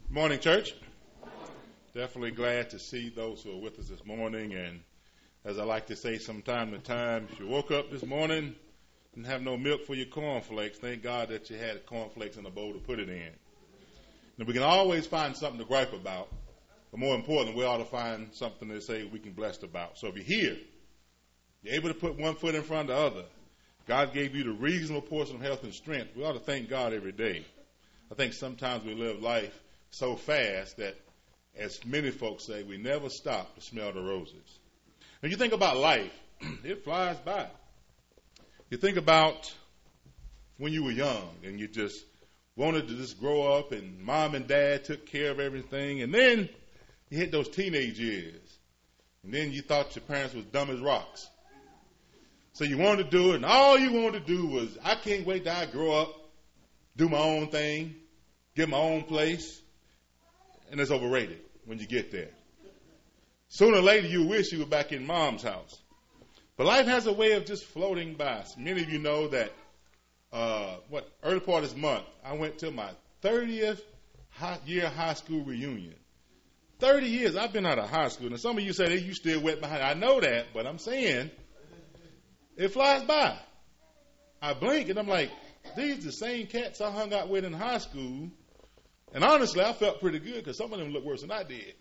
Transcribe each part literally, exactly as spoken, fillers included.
Morning, church. Definitely glad to see those who are with us this morning. And as I like to say from time to time, if you woke up this morning and have no milk for your cornflakes, thank God that you had cornflakes in a bowl to put it in. Now, we can always find something to gripe about, but more importantly, we ought to find something to say we can be blessed about. So if you're here, you're able to put one foot in front of the other, God gave you the reasonable portion of health and strength, we ought to thank God every day. I think sometimes we live life so fast that, as many folks say, we never stop to smell the roses. When you think about life, it flies by. You think about when you were young and you just wanted to just grow up and mom and dad took care of everything, and then you hit those teenage years, and then you thought your parents was dumb as rocks. So you wanted to do it, and all you wanted to do was, I can't wait till I grow up, do my own thing, get my own place. And it's overrated when you get there. Sooner or later, you wish you were back in mom's house. But life has a way of just floating by. So many of you know that, uh, what, early part of this month, I went to my thirtieth high, year high school reunion. thirty years, I've been out of high school. And some of you say, hey, you still wet behind. I know that, but I'm saying it flies by. I blink, and I'm like, these are the same cats I hung out with in high school. And honestly, I felt pretty good because some of them looked worse than I did.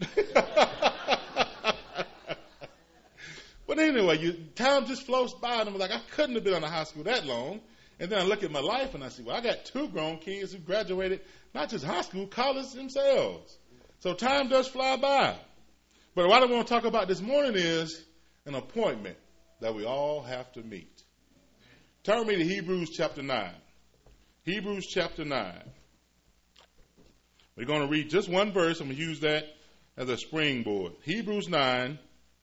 But anyway, you, time just floats by, and I'm like, I couldn't have been out of high school that long. And then I look at my life, and I see, well, I got two grown kids who graduated, not just high school, college themselves. So time does fly by. But what I want to talk about this morning is an appointment that we all have to meet. Turn me to Hebrews chapter nine. Hebrews chapter nine. We're going to read just one verse. I'm going to use that as a springboard. Hebrews nine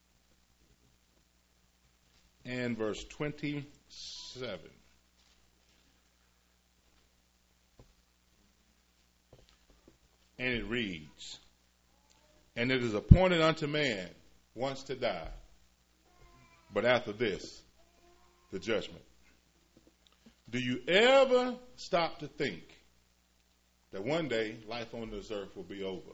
and verse twenty-seven. And it reads, and it is appointed unto man once to die, but after this, the judgment. Do you ever stop to think that one day life on this earth will be over?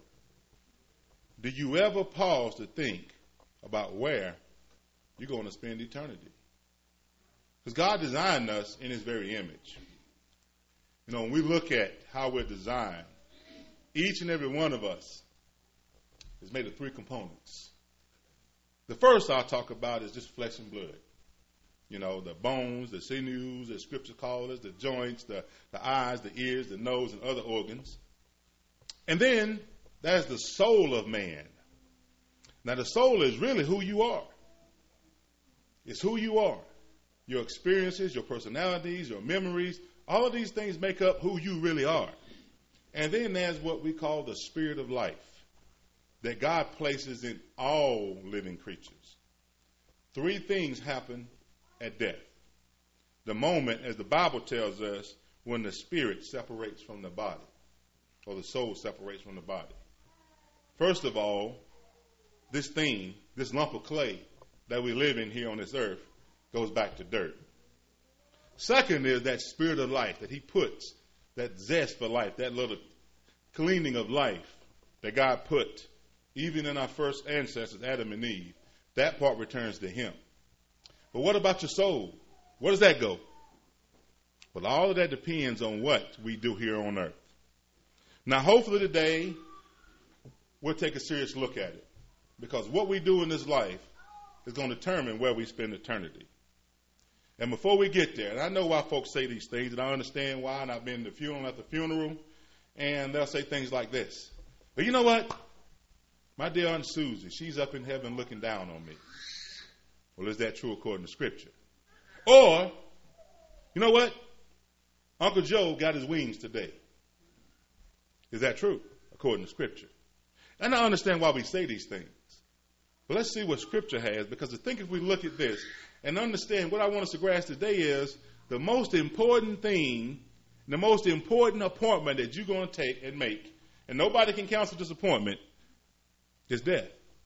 Do you ever pause to think about where you're going to spend eternity? Because God designed us in his very image. You know, when we look at how we're designed, each and every one of us is made of three components. The first I'll talk about is just flesh and blood. You know, the bones, the sinews, the scripture call us, the joints, the, the eyes, the ears, the nose, and other organs. And then there's the soul of man. Now, the soul is really who you are. It's who you are. Your experiences, your personalities, your memories, all of these things make up who you really are. And then there's what we call the spirit of life that God places in all living creatures. Three things happen at death. The moment, as the Bible tells us, when the spirit separates from the body, or the soul separates from the body. First of all, this thing, this lump of clay that we live in here on this earth, goes back to dirt. Second is that spirit of life that he puts, that zest for life, that little cleaning of life that God put even in our first ancestors, Adam and Eve. That part returns to him. But what about your soul? Where does that go? Well, all of that depends on what we do here on earth. Now, hopefully today, we'll take a serious look at it. Because what we do in this life is going to determine where we spend eternity. And before we get there, and I know why folks say these things, and I understand why, and I've been to funeral after funeral, and they'll say things like this. But you know what? My dear Aunt Susie, she's up in heaven looking down on me. Well, is that true according to Scripture? Or, you know what? Uncle Joe got his wings today. Is that true according to Scripture? And I understand why we say these things. But let's see what Scripture has, because I think if we look at this and understand what I want us to grasp today is the most important thing, the most important appointment that you're going to take and make, and nobody can cancel this appointment, is death.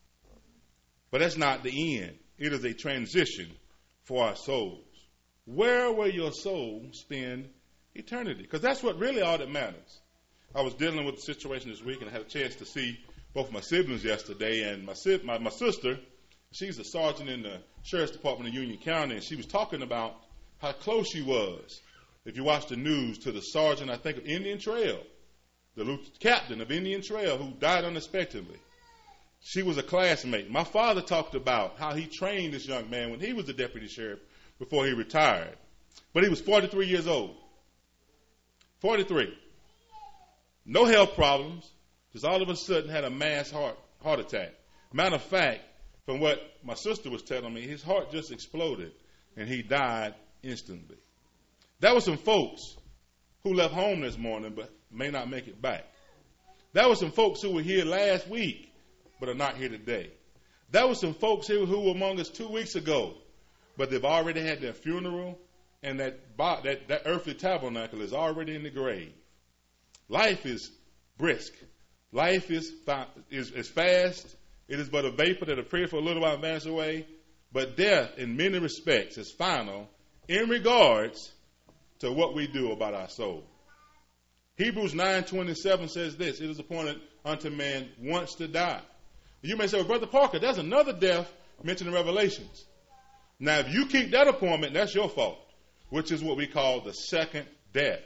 But that's not the end. It is a transition for our souls. Where will your soul spend eternity? Because that's what really all that matters. I was dealing with the situation this week, and I had a chance to see both my siblings yesterday. And my, si- my, my sister, she's a sergeant in the Sheriff's Department of Union County, and she was talking about how close she was, if you watch the news, to the sergeant, I think, of Indian Trail, the lieutenant captain of Indian Trail, who died unexpectedly. She was a classmate. My father talked about how he trained this young man when he was a deputy sheriff before he retired. But he was forty-three years old. forty-three. No health problems. Just all of a sudden had a mass heart, heart attack. Matter of fact, from what my sister was telling me, his heart just exploded and he died instantly. There were some folks who left home this morning but may not make it back. There were some folks who were here last week but are not here today. There were some folks here who were among us two weeks ago, but they've already had their funeral, and that, that, that earthly tabernacle is already in the grave. Life is brisk. Life is, is, is fast. It is but a vapor that appears for a little while and vanishes away. But death, in many respects, is final in regards to what we do about our soul. Hebrews nine twenty-seven says this: it is appointed unto man once to die. You may say, well, Brother Parker, there's another death mentioned in Revelations. Now, if you keep that appointment, that's your fault, which is what we call the second death.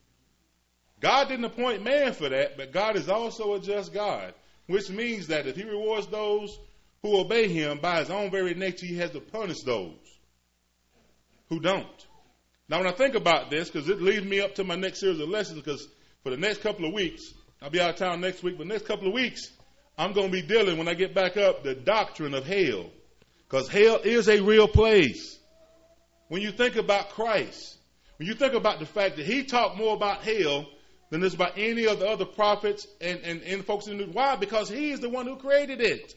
God didn't appoint man for that, but God is also a just God, which means that if he rewards those who obey him, by his own very nature, he has to punish those who don't. Now, when I think about this, because it leads me up to my next series of lessons, because for the next couple of weeks, I'll be out of town next week, but the next couple of weeks, I'm going to be dealing, when I get back up, the doctrine of hell. Because hell is a real place. When you think about Christ, when you think about the fact that he talked more about hell than there's about any of the other prophets and, and, and folks in the news. Why? Because he is the one who created it.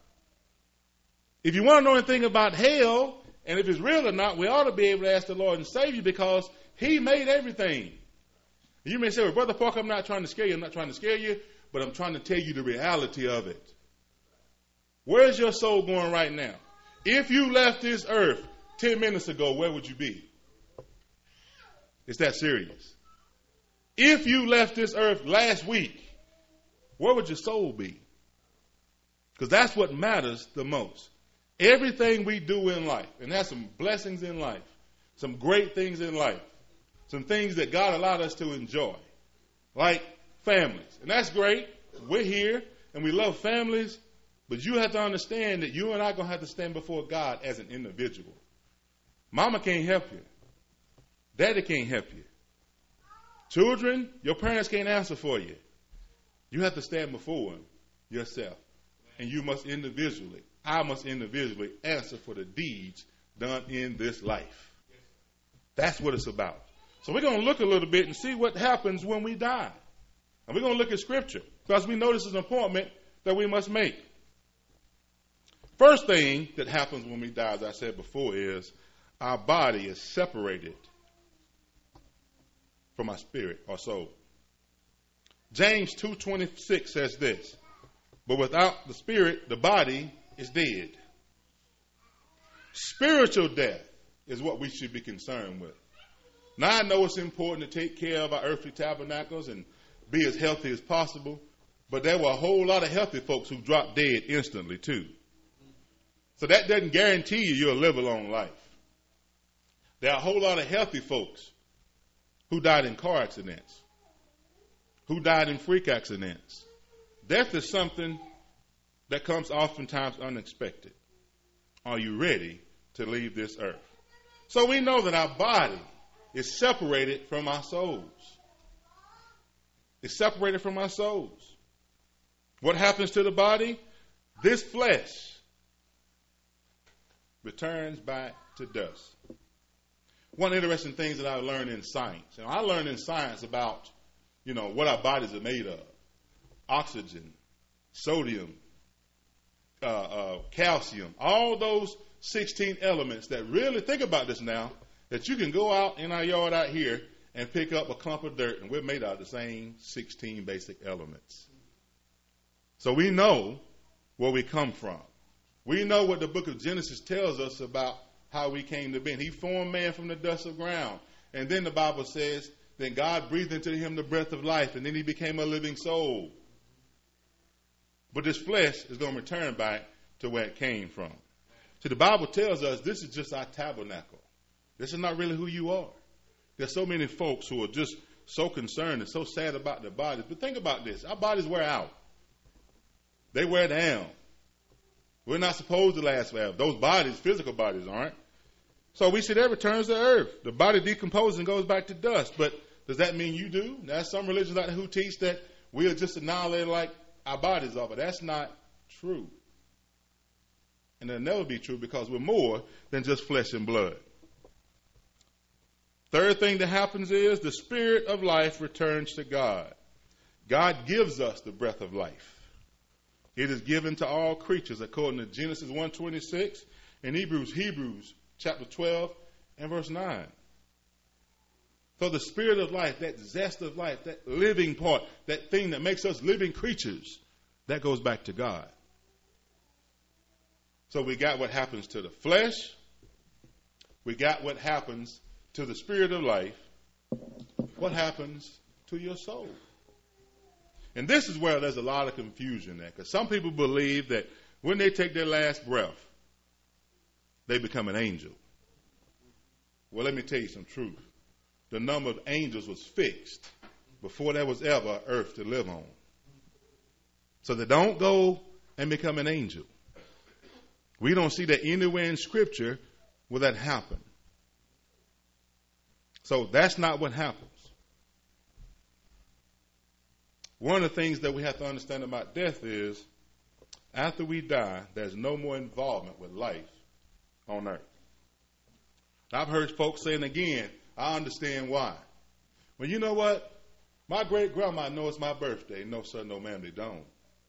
If you want to know anything about hell, and if it's real or not, we ought to be able to ask the Lord and Savior, because he made everything. You may say, well, Brother Parker, I'm not trying to scare you. I'm not trying to scare you, but I'm trying to tell you the reality of it. Where's your soul going right now? If you left this earth ten minutes ago, where would you be? It's that serious. If you left this earth last week, where would your soul be? Because that's what matters the most. Everything we do in life, and there's some blessings in life, some great things in life, some things that God allowed us to enjoy, like families. And that's great. We're here, and we love families, but you have to understand that you and I are going to have to stand before God as an individual. Mama can't help you. Daddy can't help you. Children, your parents can't answer for you. You have to stand before him yourself. And you must individually, I must individually answer for the deeds done in this life. That's what it's about. So we're going to look a little bit and see what happens when we die. And we're going to look at Scripture, because we know this is an appointment that we must make. First thing that happens when we die, as I said before, is our body is separated from our spirit or soul. James two twenty-six says this: but without the spirit, the body is dead. Spiritual death is what we should be concerned with. Now, I know it's important to take care of our earthly tabernacles and be as healthy as possible, but there were a whole lot of healthy folks who dropped dead instantly too. So that doesn't guarantee you you'll live a long life. There are a whole lot of healthy folks who died in car accidents, who died in freak accidents. Death is something that comes oftentimes unexpected. Are you ready to leave this earth? So we know that our body is separated from our souls. It's separated from our souls. What happens to the body? This flesh returns back to dust. One interesting thing that I learned in science. You know, I learned in science about, you know, what our bodies are made of. Oxygen, sodium, uh, uh, calcium, all those sixteen elements that really, think about this now, that you can go out in our yard out here and pick up a clump of dirt, and we're made out of the same sixteen basic elements. So we know where we come from. We know what the book of Genesis tells us about how we came to be. He formed man from the dust of ground. And then the Bible says then God breathed into him the breath of life, and then he became a living soul. But this flesh is going to return back to where it came from. See, the Bible tells us this is just our tabernacle. This is not really who you are. There's so many folks who are just so concerned and so sad about their bodies. But think about this. Our bodies wear out. They wear down. We're not supposed to last forever. Those bodies, physical bodies, aren't. So we see that returns to earth. The body decomposes and goes back to dust. But does that mean you do? There's some religions out there who teach that we are just annihilated like our bodies are. But that's not true. And it'll never be true because we're more than just flesh and blood. Third thing that happens is the spirit of life returns to God. God gives us the breath of life. It is given to all creatures according to Genesis one twenty-six and Hebrews, Hebrews chapter twelve and verse nine. So the spirit of life, that zest of life, that living part, that thing that makes us living creatures, that goes back to God. So we got what happens to the flesh. We got what happens to the spirit of life. What happens to your soul? And this is where there's a lot of confusion there, because some people believe that when they take their last breath, they become an angel. Well, let me tell you some truth. The number of angels was fixed before there was ever earth to live on. So they don't go and become an angel. We don't see that anywhere in Scripture will that happen. So that's not what happens. One of the things that we have to understand about death is after we die, there's no more involvement with life on earth. I've heard folks saying again, I understand why. Well, you know what? My great-grandma knows it's my birthday. No, sir, no, ma'am, they don't.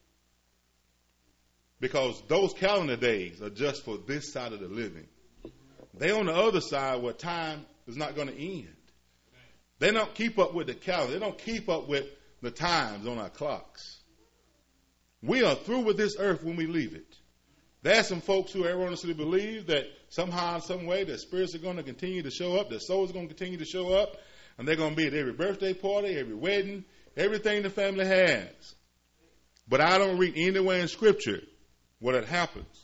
Because those calendar days are just for this side of the living. They on the other side where time is not going to end. They don't keep up with the calendar. They don't keep up with the times on our clocks. We are through with this earth when we leave it. There are some folks who erroneously believe that somehow, some way, their spirits are going to continue to show up, their souls are going to continue to show up, and they're going to be at every birthday party, every wedding, everything the family has. But I don't read anywhere in Scripture where that happens.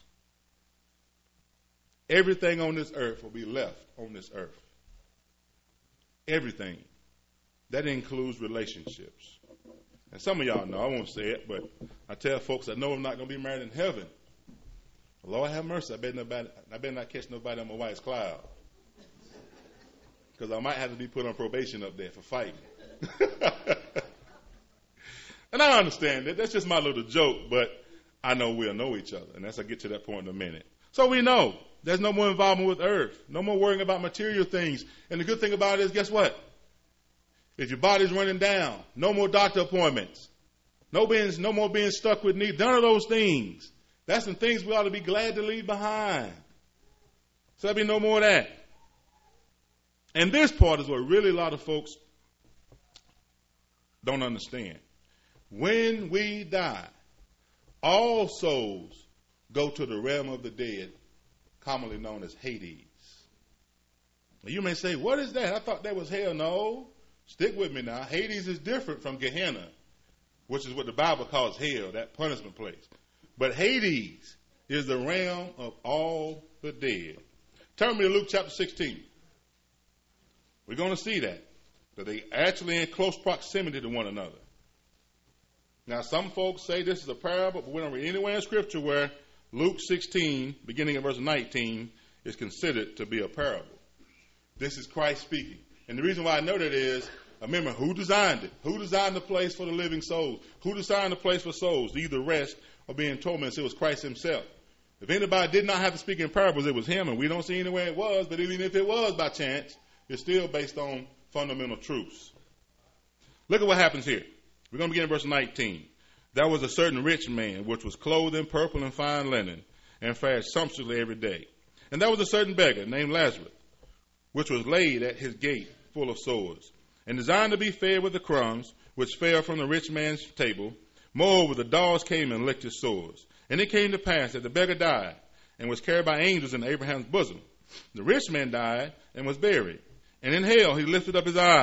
Everything on this earth will be left on this earth. Everything. That includes relationships. And some of y'all know, I won't say it, but I tell folks I know I'm not going to be married in heaven. Lord have mercy, I better, nobody, I better not catch nobody on my wife's cloud. Because I might have to be put on probation up there for fighting. And I understand that. That's just my little joke, but I know we'll know each other. And that's I'll get to that point in a minute. So we know there's no more involvement with earth. No more worrying about material things. And the good thing about it is, guess what? If your body's running down, no more doctor appointments. No, being, no more being stuck with needs. None of those things. That's some things we ought to be glad to leave behind. So there'll be no more of that. And this part is what really a lot of folks don't understand. When we die, all souls go to the realm of the dead, commonly known as Hades. Now you may say, what is that? I thought that was hell. No. Stick with me now. Hades is different from Gehenna, which is what the Bible calls hell, that punishment place. But Hades is the realm of all the dead. Turn me to Luke chapter sixteen. We're going to see that. That they actually in close proximity to one another. Now, some folks say this is a parable, but we don't read anywhere in Scripture where Luke sixteen, beginning at verse nineteen, is considered to be a parable. This is Christ speaking. And the reason why I know that is, remember, who designed it? Who designed the place for the living souls? Who designed the place for souls to either rest or be in torments? It was Christ himself. If anybody did not have to speak in parables, it was him, and we don't see anywhere it was, but even if it was by chance, it's still based on fundamental truths. Look at what happens here. We're going to begin in verse nineteen. There was a certain rich man, which was clothed in purple and fine linen, and fared sumptuously every day. And there was a certain beggar named Lazarus, which was laid at his gate full of sores, and designed to be fed with the crumbs which fell from the rich man's table. Moreover, the dogs came and licked his sores. And it came to pass that the beggar died, and was carried by angels into Abraham's bosom. The rich man died and was buried. And in hell he lifted up his eyes,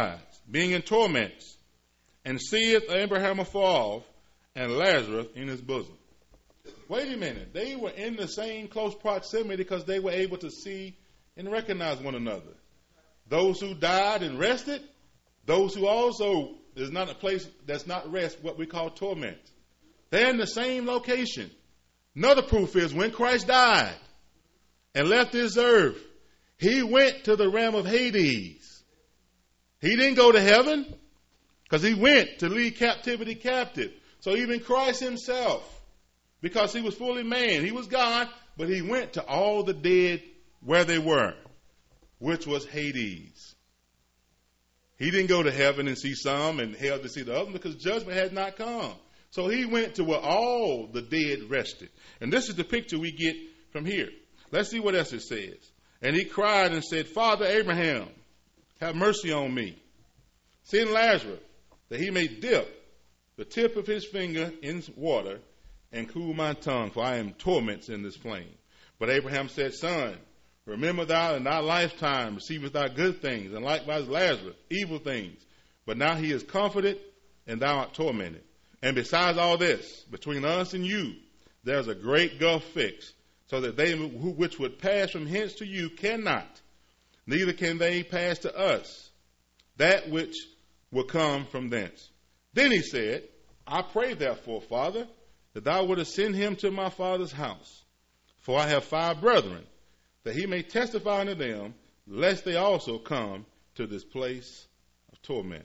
being in torments, and seeth Abraham afar off, and Lazarus in his bosom. Wait a minute. They were in the same close proximity because they were able to see and recognize one another. Those who died and rested, those who also is not a place that's not rest, what we call torment. They're in the same location. Another proof is when Christ died and left this earth, he went to the realm of Hades. He didn't go to heaven because he went to lead captivity captive. So even Christ himself, because he was fully man, he was God, but he went to all the dead where they were, which was Hades. He didn't go to heaven and see some and hell to see the others because judgment had not come. So he went to where all the dead rested. And this is the picture we get from here. Let's see what else it says. And he cried and said, Father Abraham, have mercy on me. Send Lazarus that he may dip the tip of his finger in water and cool my tongue, for I am torments in this flame. But Abraham said, Son, remember thou in thy lifetime receivest thou good things, and likewise Lazarus evil things. But now he is comforted, and thou art tormented. And besides all this, between us and you, there is a great gulf fixed, so that they who, which would pass from hence to you cannot, neither can they pass to us, that which will come from thence. Then he said, I pray therefore, Father, that thou wouldest send him to my father's house. For I have five brethren, that he may testify unto them, lest they also come to this place of torment.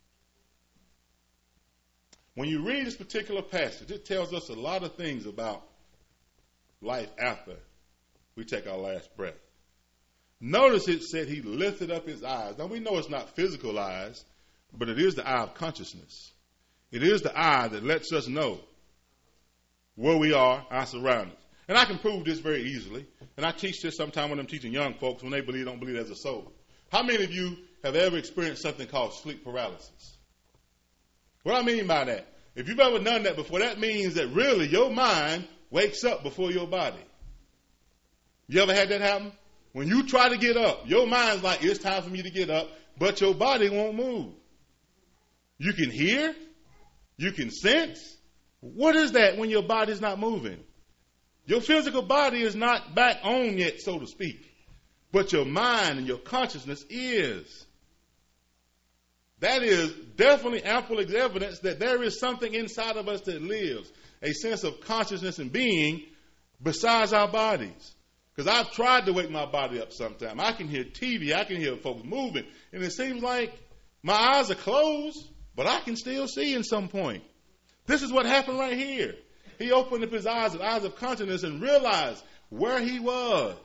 When you read this particular passage, it tells us a lot of things about life after we take our last breath. Notice it said he lifted up his eyes. Now we know it's not physical eyes, but it is the eye of consciousness. It is the eye that lets us know where we are, our surroundings. And I can prove this very easily. And I teach this sometime when I'm teaching young folks when they believe don't believe there's a soul. How many of you have ever experienced something called sleep paralysis? What I mean by that, if you've ever done that before, that means that really your mind wakes up before your body. You ever had that happen? When you try to get up, your mind's like, it's time for me to get up, but your body won't move. You can hear, you can sense. What is that when your body's not moving? Your physical body is not back on yet, so to speak, but your mind and your consciousness is. That is definitely ample evidence that there is something inside of us that lives, a sense of consciousness and being besides our bodies. Because I've tried to wake my body up sometime. I can hear T V, I can hear folks moving, and it seems like my eyes are closed, but I can still see in some point. This is what happened right here. He opened up his eyes, the eyes of consciousness, and realized where he was.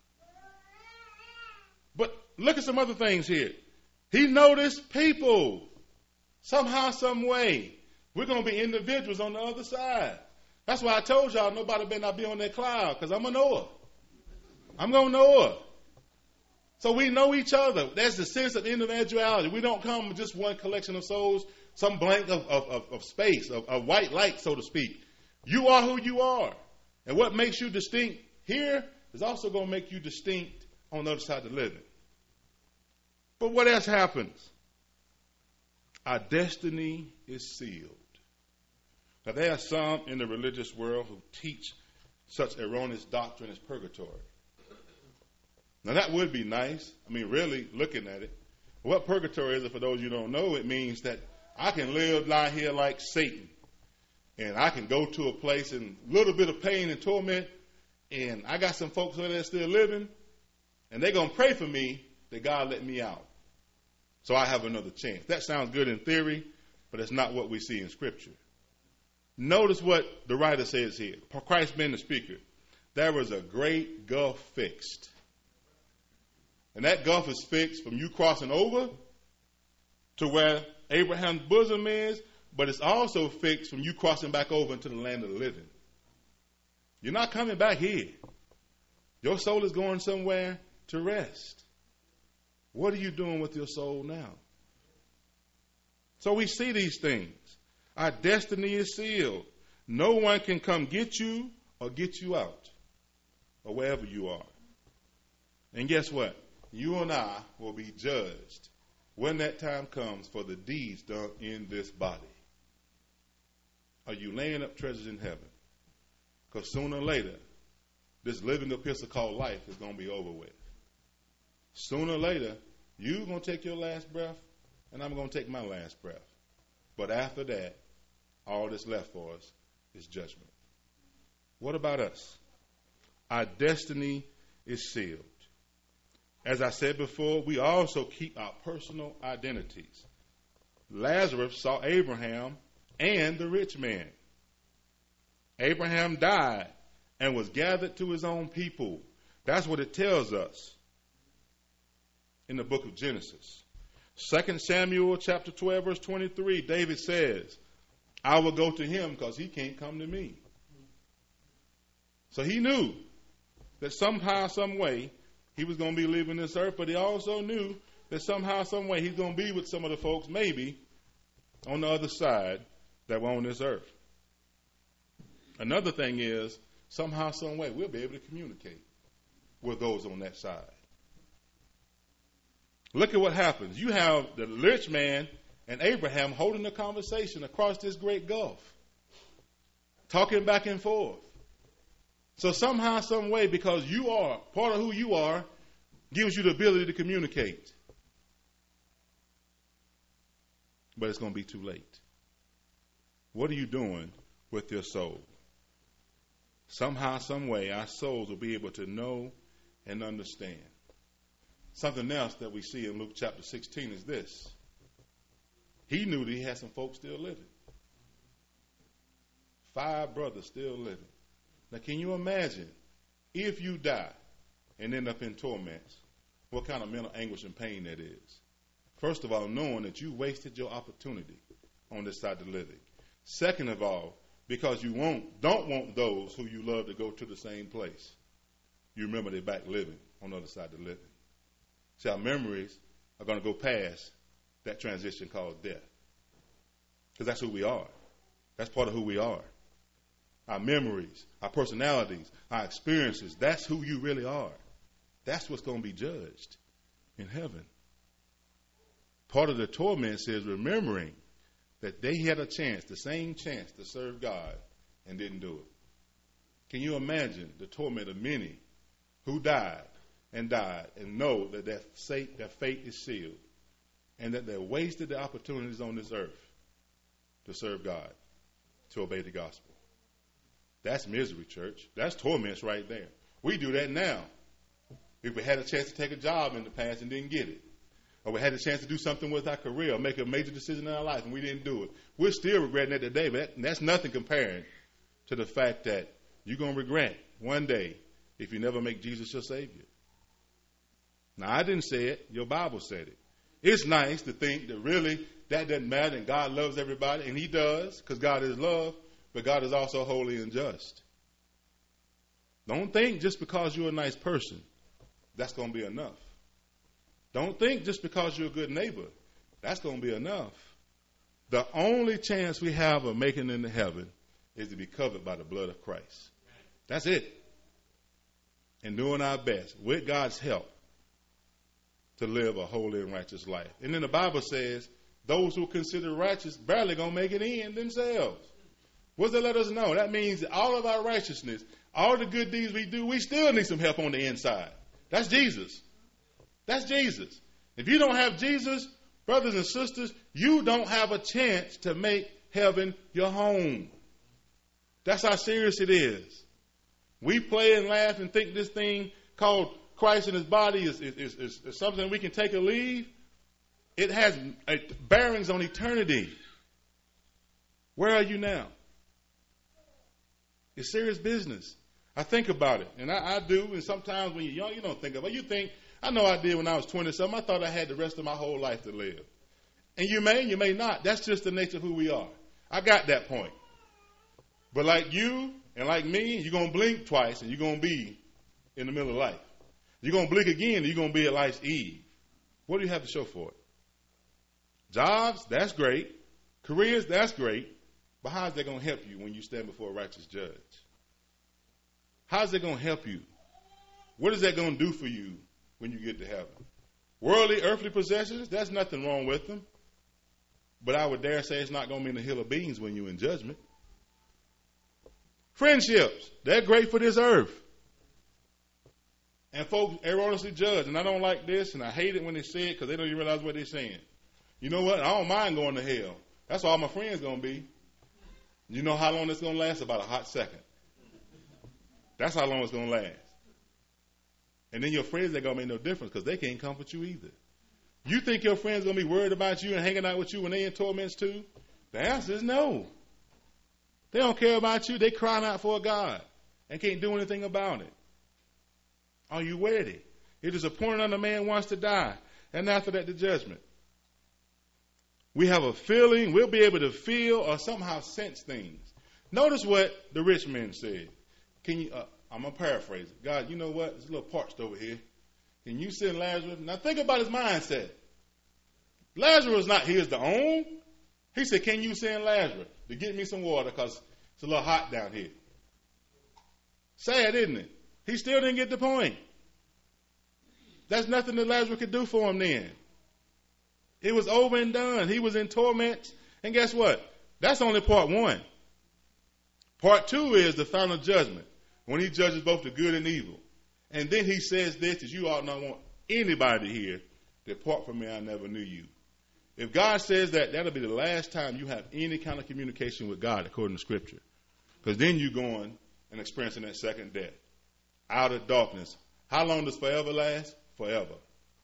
But look at some other things here. He noticed people. Somehow, some way. We're going to be individuals on the other side. That's why I told y'all nobody better not be on that cloud, because I'm a Noah. I'm going to Noah. So we know each other. That's the sense of individuality. We don't come with just one collection of souls, some blank of, of, of, of space, of, of white light, so to speak. You are who you are. And what makes you distinct here is also going to make you distinct on the other side of the living. But what else happens? Our destiny is sealed. Now, there are some in the religious world who teach such erroneous doctrine as purgatory. Now, that would be nice. I mean, really looking at it. What purgatory is, for those you don't know, it means that I can live, lie here like Satan. And I can go to a place in a little bit of pain and torment. And I got some folks over there still living. And they're going to pray for me that God let me out. So I have another chance. That sounds good in theory, but it's not what we see in Scripture. Notice what the writer says here. Christ being the speaker. There was a great gulf fixed. And that gulf is fixed from you crossing over to where Abraham's bosom is, but it's also fixed from you crossing back over into the land of the living. You're not coming back here. Your soul is going somewhere to rest. What are you doing with your soul now? So we see these things. Our destiny is sealed. No one can come get you or get you out or wherever you are. And guess what? You and I will be judged when that time comes for the deeds done in this body. Are you laying up treasures in heaven? Because sooner or later, this living epistle called life is going to be over with. Sooner or later, you're going to take your last breath, and I'm going to take my last breath. But after that, all that's left for us is judgment. What about us? Our destiny is sealed. As I said before, we also keep our personal identities. Lazarus saw Abraham and the rich man. Abraham died and was gathered to his own people. That's what it tells us in the book of Genesis. Second Samuel chapter twelve, verse twenty-three, David says, I will go to him because he can't come to me. So he knew that somehow, some way, he was going to be leaving this earth, but he also knew that somehow, some way, he's going to be with some of the folks, maybe, on the other side that were on this earth. Another thing is, somehow, some way, we'll be able to communicate with those on that side. Look at what happens. You have the rich man and Abraham holding a conversation across this great gulf, talking back and forth. So somehow, some way, because you are, part of who you are, gives you the ability to communicate. But it's going to be too late. What are you doing with your soul? Somehow, some way, our souls will be able to know and understand. Something else that we see in Luke chapter sixteen is this. He knew that he had some folks still living. Five brothers still living. Now, can you imagine if you die and end up in torments, what kind of mental anguish and pain that is? First of all, knowing that you wasted your opportunity on this side of the living. Second of all, because you won't, don't want those who you love to go to the same place. You remember they're back living on the other side of the living. See, our memories are going to go past that transition called death. Because that's who we are. That's part of who we are. Our memories, our personalities, our experiences, that's who you really are. That's what's going to be judged in heaven. Part of the torment says remembering that they had a chance, the same chance to serve God and didn't do it. Can you imagine the torment of many who died and died and know that their fate, their fate is sealed and that they wasted the opportunities on this earth to serve God, to obey the gospel? That's misery, church. That's torments right there. We do that now. If we had a chance to take a job in the past and didn't get it, or we had a chance to do something with our career or make a major decision in our life and we didn't do it, we're still regretting it today, but that, that's nothing comparing to the fact that you're going to regret one day if you never make Jesus your Savior. Now, I didn't say it. Your Bible said it. It's nice to think that really that doesn't matter and God loves everybody, and he does because God is love. But God is also holy and just. Don't think just because you're a nice person, that's going to be enough. Don't think just because you're a good neighbor, that's going to be enough. The only chance we have of making it into heaven is to be covered by the blood of Christ. That's it. And doing our best, with God's help, to live a holy and righteous life. And then the Bible says, those who consider righteous barely going to make it in themselves. What does that let us know? That means that all of our righteousness, all the good deeds we do, we still need some help on the inside. That's Jesus. That's Jesus. If you don't have Jesus, brothers and sisters, you don't have a chance to make heaven your home. That's how serious it is. We play and laugh and think this thing called Christ and his body is, is, is, is something we can take or leave. It has bearings on eternity. Where are you now? It's serious business. I think about it, and I, I do, and sometimes when you're young, you don't think about it. You think, I know I did when I was twenty-something. I thought I had the rest of my whole life to live. And you may, you may not. That's just the nature of who we are. I got that point. But like you and like me, you're going to blink twice, and you're going to be in the middle of life. You're going to blink again, and you're going to be at life's eve. What do you have to show for it? Jobs, that's great. Careers, that's great. But how is that going to help you when you stand before a righteous judge? How is that going to help you? What is that going to do for you when you get to heaven? Worldly, earthly possessions, there's nothing wrong with them. But I would dare say it's not going to be in the hill of beans when you're in judgment. Friendships, they're great for this earth. And folks erroneously judge. And I don't like this, and I hate it when they say it because they don't even realize what they're saying. You know what? I don't mind going to hell. That's all my friends going to be. You know how long it's going to last? About a hot second. That's how long it's going to last. And then your friends ain't going to make no difference because they can't comfort you either. You think your friends going to be worried about you and hanging out with you when they in torments too? The answer is no. They don't care about you. They crying out for a God and can't do anything about it. Are you ready? It is appointed unto man once to die, and after that the judgment. We have a feeling, we'll be able to feel or somehow sense things. Notice what the rich man said. Can you? Uh, I'm gonna paraphrase it. God, you know what? It's a little parched over here. Can you send Lazarus? Now think about his mindset. Lazarus is not his to own. He said, "Can you send Lazarus to get me some water because it's a little hot down here?" Sad, isn't it? He still didn't get the point. That's nothing that Lazarus could do for him then. It was over and done. He was in torment. And guess what? That's only part one. Part two is the final judgment, when he judges both the good and evil. And then he says this, that you ought not want anybody to hear, depart from me, I never knew you. If God says that, that'll be the last time you have any kind of communication with God, according to Scripture. Because then you're going and experiencing that second death. Out of darkness. How long does forever last? Forever.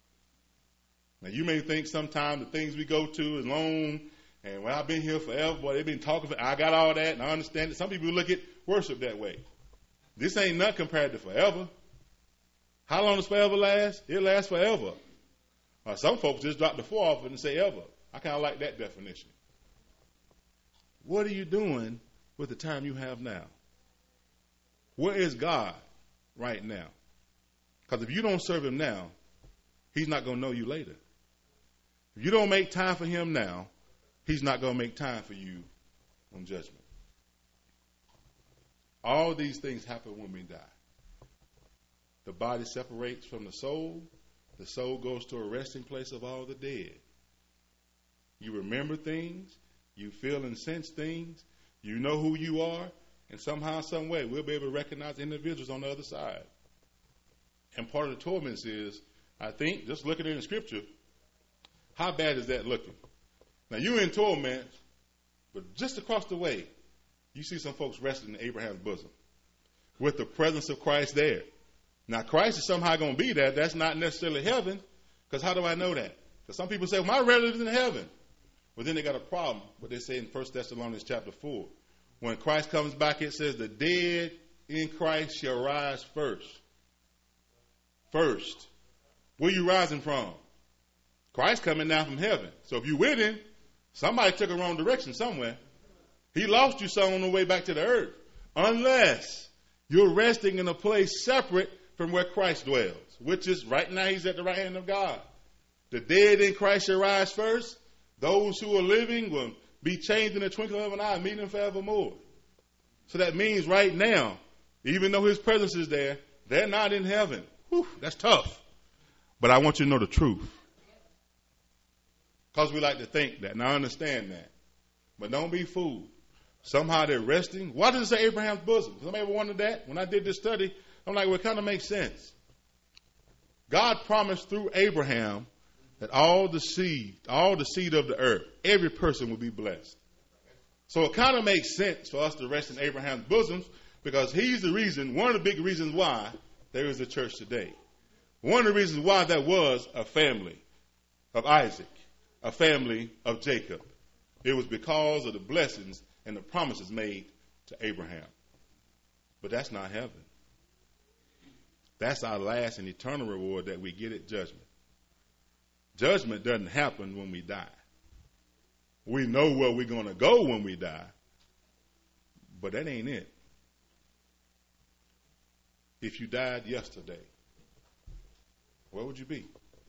Now, you may think sometimes the things we go to is long, and well, I've been here forever, boy, they've been talking, for, I got all that, and I understand it. Some people look at worship that way. This ain't nothing compared to forever. How long does forever last? It lasts forever. Uh, some folks just drop the four off it and say ever. I kind of like that definition. What are you doing with the time you have now? Where is God right now? Because if you don't serve him now, he's not going to know you later. If you don't make time for him now, he's not going to make time for you on judgment. All these things happen when we die. The body separates from the soul. The soul goes to a resting place of all the dead. You remember things. You feel and sense things. You know who you are. And somehow, some way, we'll be able to recognize individuals on the other side. And part of the torments is, I think, just looking at it in Scripture, how bad is that looking? Now, you're in torment, but just across the way, you see some folks resting in Abraham's bosom with the presence of Christ there. Now, Christ is somehow going to be there. That's not necessarily heaven, because how do I know that? Because some people say, well, my relative's in heaven. Well, then they got a problem, what they say in First Thessalonians chapter four. When Christ comes back, it says, the dead in Christ shall rise first. First. Where you rising from? Christ coming down from heaven. So if you with him, somebody took a wrong direction somewhere. He lost you some on the way back to the earth. Unless you're resting in a place separate from where Christ dwells, which is right now he's at the right hand of God. The dead in Christ shall rise first. Those who are living will be changed in the twinkling of an eye, meeting him forevermore. So that means right now, even though his presence is there, they're not in heaven. Whew, that's tough. But I want you to know the truth. Because we like to think that. And I understand that. But don't be fooled. Somehow they're resting. Why does it say Abraham's bosom? Somebody ever wondered that? When I did this study, I'm like, well, it kind of makes sense. God promised through Abraham that all the seed, all the seed of the earth, every person will be blessed. So it kind of makes sense for us to rest in Abraham's bosoms because he's the reason, one of the big reasons why there is a church today. One of the reasons why there was a family of Isaac, a family of Jacob. It was because of the blessings and the promises made to Abraham. But that's not heaven. That's our last and eternal reward that we get at judgment. Judgment doesn't happen when we die. We know where we're going to go when we die, but that ain't it. If you died yesterday, where would you be?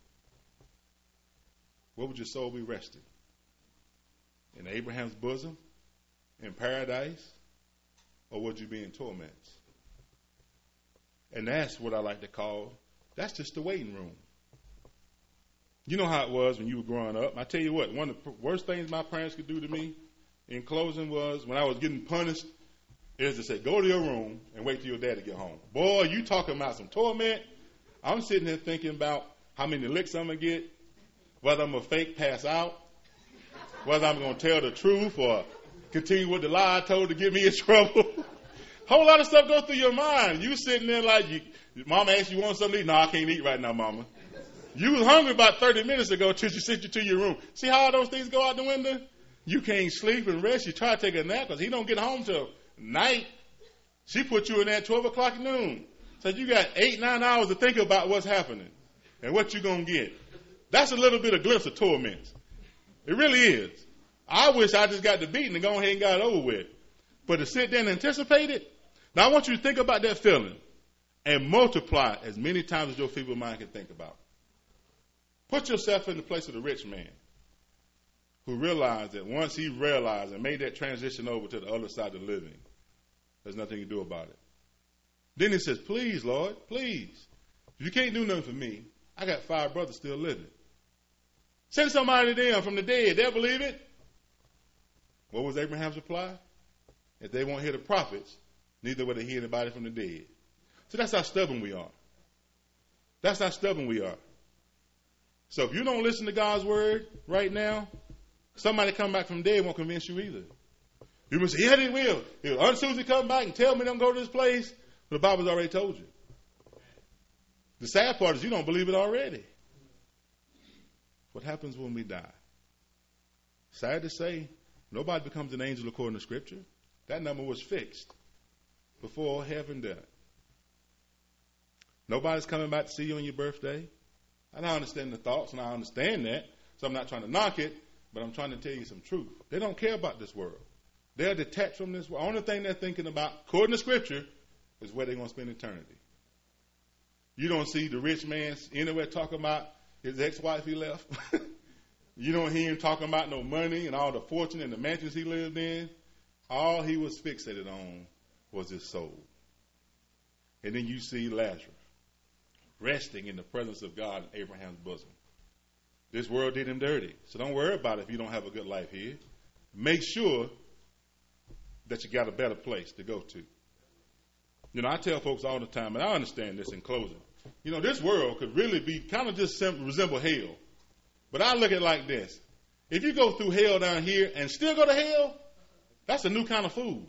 Where would your soul be resting? In Abraham's bosom? In paradise? Or would you be in torments? And that's what I like to call, that's just the waiting room. You know how it was when you were growing up. I tell you what, one of the worst things my parents could do to me in closing was when I was getting punished is to say, go to your room and wait till your daddy get home. Boy, you talking about some torment. I'm sitting here thinking about how many licks I'm going to get, whether I'm going to fake pass out, whether I'm going to tell the truth or continue with the lie I told to get me in trouble. Whole lot of stuff goes through your mind. You sitting there like, you, Mama asked you want something to eat? No, I can't eat right now, Mama. You was hungry about thirty minutes ago till she sent you to your room. See how all those things go out the window? You can't sleep and rest. You try to take a nap because he don't get home till night. She put you in there at twelve o'clock at noon. So you got eight, nine hours to think about what's happening and what you're going to get. That's a little bit of glimpse of torments. It really is. I wish I just got the beating and go ahead and got it over with. But to sit there and anticipate it, now I want you to think about that feeling and multiply as many times as your feeble mind can think about. Put yourself in the place of the rich man who realized that once he realized and made that transition over to the other side of living, there's nothing you can do about it. Then he says, please, Lord, please. If you can't do nothing for me, I got five brothers still living. Send somebody to them from the dead. They'll believe it. What was Abraham's reply? If they won't hear the prophets, neither will they hear anybody from the dead. So that's how stubborn we are. That's how stubborn we are. So if you don't listen to God's word right now, somebody come back from the dead won't convince you either. You must say, yeah, they will. If Aunt Susie come back and tell me don't go to this place, the Bible's already told you. The sad part is you don't believe it already. What happens when we die? Sad to say, nobody becomes an angel according to Scripture. That number was fixed before heaven did. Nobody's coming back to see you on your birthday. And I understand the thoughts, and I understand that. So I'm not trying to knock it, but I'm trying to tell you some truth. They don't care about this world. They're detached from this world. The only thing they're thinking about, according to Scripture, is where they're going to spend eternity. You don't see the rich man anywhere talking about his ex-wife he left. You don't hear him talking about no money and all the fortune and the mansions he lived in. All he was fixated on was his soul. And then you see Lazarus resting in the presence of God in Abraham's bosom. This world did him dirty. So don't worry about it if you don't have a good life here. Make sure that you got a better place to go to. You know, I tell folks all the time, and I understand this in closing. You know, this world could really be kind of just sim- resemble hell. But I look at it like this. If you go through hell down here and still go to hell, that's a new kind of food.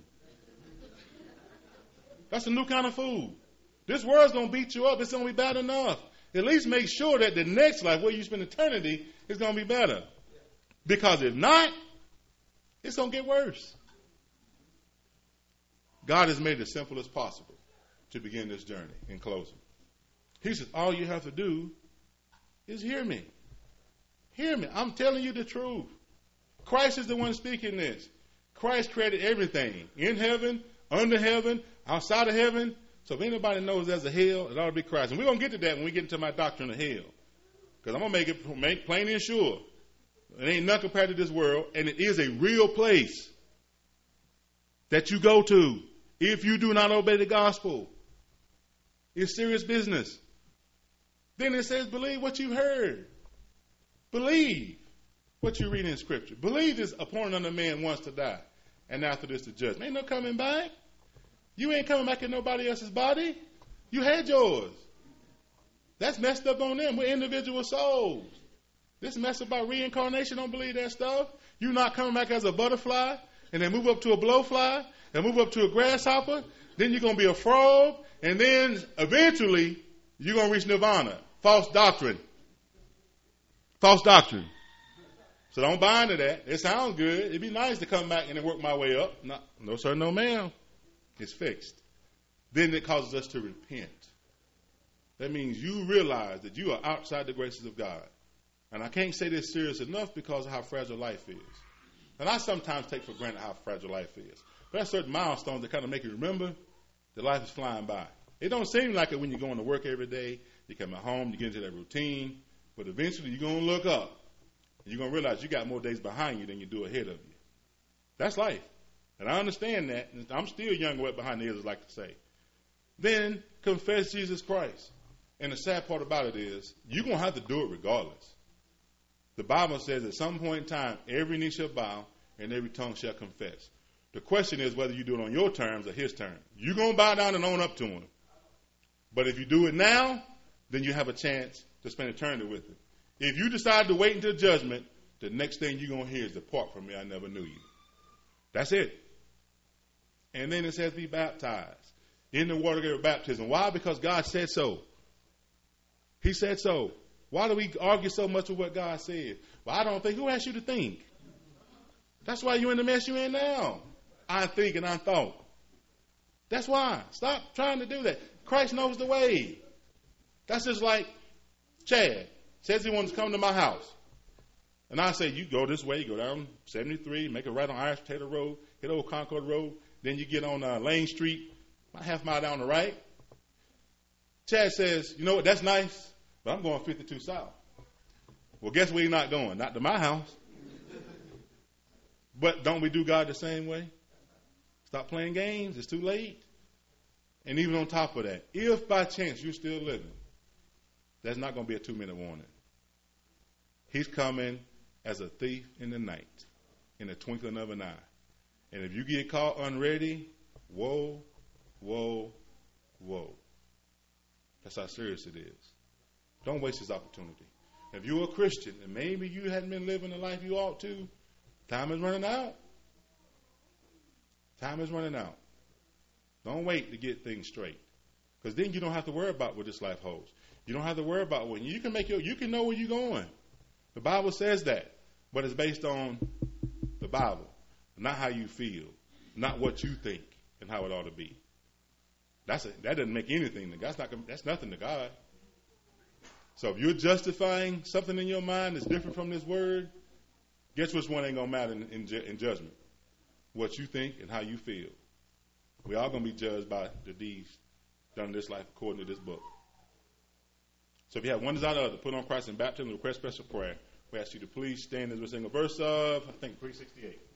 That's a new kind of food. This world's going to beat you up. It's going to be bad enough. At least make sure that the next life, where you spend eternity, is going to be better. Because if not, it's going to get worse. God has made it as simple as possible to begin this journey in closing. He says, all you have to do is hear me. Hear me. I'm telling you the truth. Christ is the one speaking this. Christ created everything in heaven, under heaven, outside of heaven. So if anybody knows there's a hell, it ought to be Christ. And we're going to get to that when we get into my doctrine of hell. Because I'm going to make it make plain and sure. It ain't nothing compared to this world. And it is a real place that you go to if you do not obey the gospel. It's serious business. Then it says, believe what you heard. Believe what you read in Scripture. Believe this appointed unto man wants to die. And after this, the judgment. Ain't no coming back. You ain't coming back in nobody else's body. You had yours. That's messed up on them. We're individual souls. This mess about reincarnation, don't believe that stuff. You're not coming back as a butterfly and then move up to a blowfly and move up to a grasshopper. Then you're going to be a frog. And then eventually you're going to reach nirvana. False doctrine. False doctrine. So don't buy into that. It sounds good. It'd be nice to come back and then work my way up. No, no sir, no ma'am. It's fixed. Then it causes us to repent. That means you realize that you are outside the graces of God. And I can't say this serious enough because of how fragile life is. And I sometimes take for granted how fragile life is. But there's certain milestones that kind of make you remember that life is flying by. It don't seem like it when you're going to work every day. You come home, you get into that routine. But eventually you're going to look up. And you're going to realize you got more days behind you than you do ahead of you. That's life. And I understand that. And I'm still young and wet behind the ears, as I like to say. Then confess Jesus Christ. And the sad part about it is you're going to have to do it regardless. The Bible says at some point in time, every knee shall bow and every tongue shall confess. The question is whether you do it on your terms or his terms. You're going to bow down and own up to him. But if you do it now, then you have a chance to spend eternity with him. If you decide to wait until judgment, the next thing you're going to hear is, depart from me, I never knew you. That's it. And then it says be baptized in the water of baptism. Why? Because God said so. He said so. Why do we argue so much with what God said? Well, I don't think. Who asked you to think? That's why you're in the mess you're in now. I think and I thought. That's why. Stop trying to do that. Christ knows the way. That's just like Chad says he wants to come to my house. And I say, you go this way, go down seventy-three, make a right on Irish Potato Road, hit Old Concord Road, then you get on uh, Lane Street, about half mile down the right. Chad says, you know what, that's nice, but I'm going fifty-two south. Well, guess where you're not going? Not to my house. But don't we do God the same way? Stop playing games. It's too late. And even on top of that, if by chance you're still living, that's not going to be a two-minute warning. He's coming as a thief in the night, in the twinkling of an eye. And if you get caught unready, woe, woe, woe. That's how serious it is. Don't waste this opportunity. If you're a Christian and maybe you hadn't been living the life you ought to, time is running out. Time is running out. Don't wait to get things straight. Because then you don't have to worry about what this life holds. You don't have to worry about when you can make your, you can know where you're going. The Bible says that, but it's based on the Bible, not how you feel, not what you think and how it ought to be. That's a, that doesn't make anything. That's not. That's nothing to God. So if you're justifying something in your mind that's different from this word, guess which one ain't gonna matter in, in, in judgment? What you think and how you feel. We all gonna be judged by the deeds done in this life according to this book. So if you have one desire or the other, put on Christ in baptism, request special prayer. We ask you to please stand as we sing a verse of, I think, three sixty-eight.